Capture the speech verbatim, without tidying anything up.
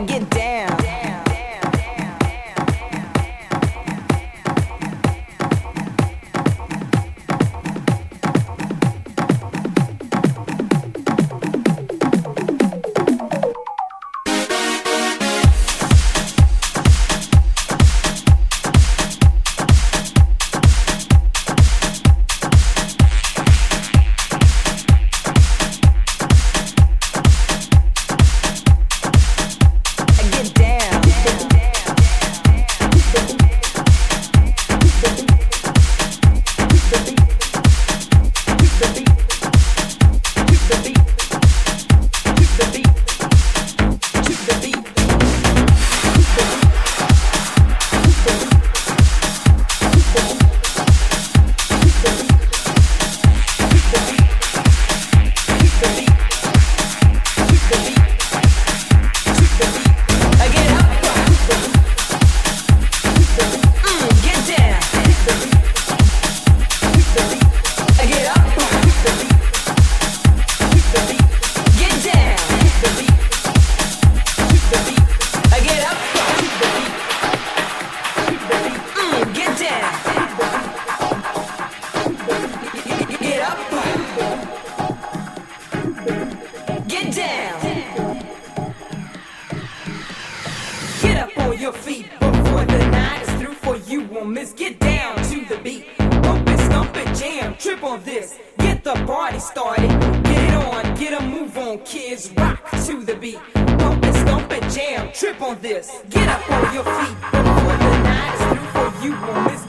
Get down. Your feet before the night is through, for you won't miss. Get down to the beat, bump it, stomp it, jam, trip on this, get the party started, get it on, get a move on, kids, rock to the beat, bump it, stomp it, jam, trip on this, get up on your feet before the night is through, for you won't miss.